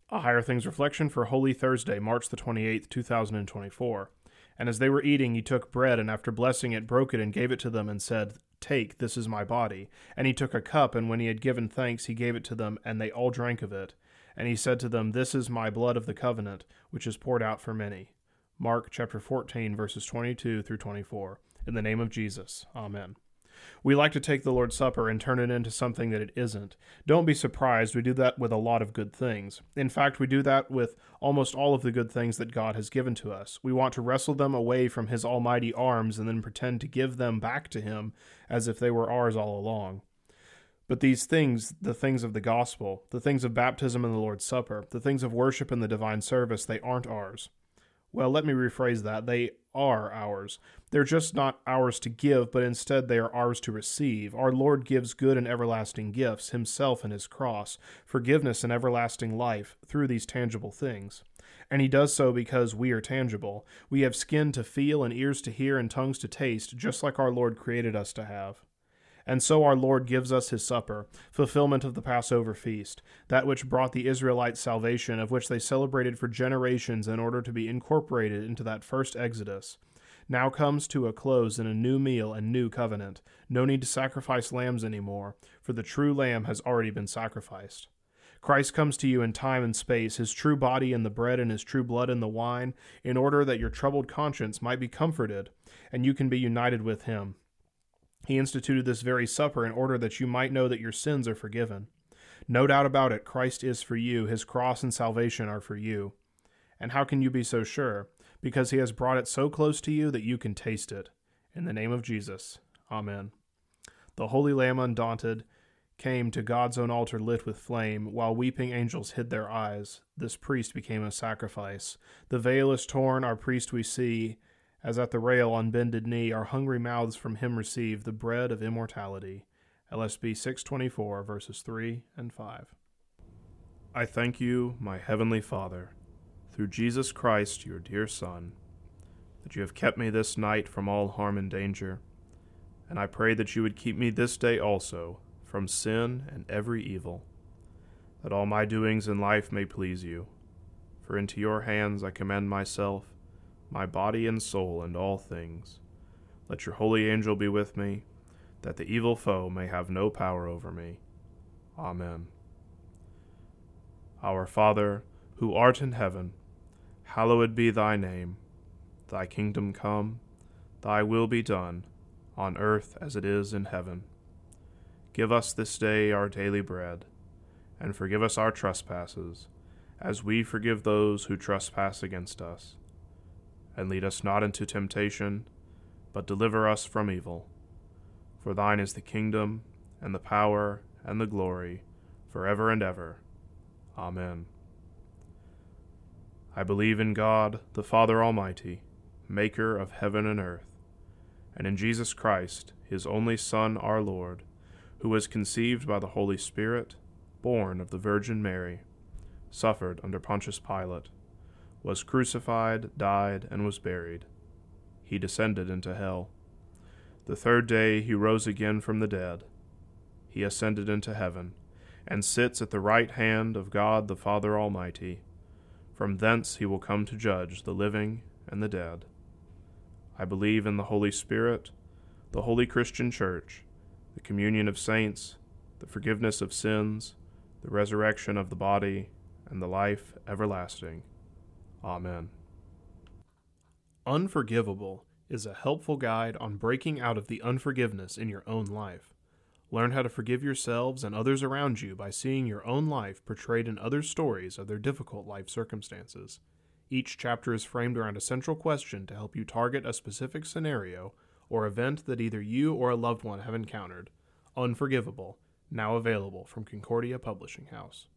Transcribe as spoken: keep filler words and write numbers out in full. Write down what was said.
A Higher Things Reflection for Holy Thursday, March the twenty-eighth, two thousand twenty-four. And as they were eating, he took bread, and after blessing it, broke it, and gave it to them, and said, "Take, this is my body." And he took a cup, and when he had given thanks, he gave it to them, and they all drank of it. And he said to them, "This is my blood of the covenant, which is poured out for many." Mark chapter fourteen, verses twenty-two through twenty-four. In the name of Jesus, amen. We like to take the Lord's Supper and turn it into something that it isn't. Don't be surprised, we do that with a lot of good things. In fact, we do that with almost all of the good things that God has given to us. We want to wrestle them away from His almighty arms and then pretend to give them back to Him as if they were ours all along. But these things, the things of the gospel, the things of baptism and the Lord's Supper, the things of worship and the divine service, they aren't ours. Well, let me rephrase that. They are ours. They're just not ours to give, but instead they are ours to receive. Our Lord gives good and everlasting gifts, Himself and His cross, forgiveness and everlasting life through these tangible things. And He does so because we are tangible. We have skin to feel and ears to hear and tongues to taste, just like our Lord created us to have. And so our Lord gives us His supper, fulfillment of the Passover feast, that which brought the Israelites salvation, of which they celebrated for generations in order to be incorporated into that first Exodus. Now comes to a close in a new meal and new covenant. No need to sacrifice lambs anymore, for the true lamb has already been sacrificed. Christ comes to you in time and space, His true body in the bread and His true blood in the wine, in order that your troubled conscience might be comforted, and you can be united with Him. He instituted this very supper in order that you might know that your sins are forgiven. No doubt about it, Christ is for you. His cross and salvation are for you. And how can you be so sure? Because He has brought it so close to you that you can taste it. In the name of Jesus, amen. The Holy Lamb undaunted came to God's own altar lit with flame, while weeping angels hid their eyes. This priest became a sacrifice. The veil is torn, our priest we see, as at the rail on bended knee, our hungry mouths from Him receive the bread of immortality. L S B six twenty-four, verses three and five. I thank you, my heavenly Father, through Jesus Christ, your dear Son, that you have kept me this night from all harm and danger, and I pray that you would keep me this day also from sin and every evil, that all my doings in life may please you. For into your hands I commend myself, my body and soul, and all things. Let your holy angel be with me, that the evil foe may have no power over me. Amen. Our Father, who art in heaven, hallowed be thy name. Thy kingdom come, thy will be done, on earth as it is in heaven. Give us this day our daily bread, and forgive us our trespasses, as we forgive those who trespass against us. And lead us not into temptation, but deliver us from evil. For thine is the kingdom, and the power, and the glory, forever and ever. Amen. I believe in God, the Father Almighty, maker of heaven and earth, and in Jesus Christ, His only Son, our Lord, who was conceived by the Holy Spirit, born of the Virgin Mary, suffered under Pontius Pilate, was crucified, died, and was buried. He descended into hell. The third day he rose again from the dead. He ascended into heaven, and sits at the right hand of God the Father Almighty. From thence he will come to judge the living and the dead. I believe in the Holy Spirit, the holy Christian Church, the communion of saints, the forgiveness of sins, the resurrection of the body, and the life everlasting. Amen. Unforgivable is a helpful guide on breaking out of the unforgiveness in your own life. Learn how to forgive yourselves and others around you by seeing your own life portrayed in other stories of their difficult life circumstances. Each chapter is framed around a central question to help you target a specific scenario or event that either you or a loved one have encountered. Unforgivable, now available from Concordia Publishing House.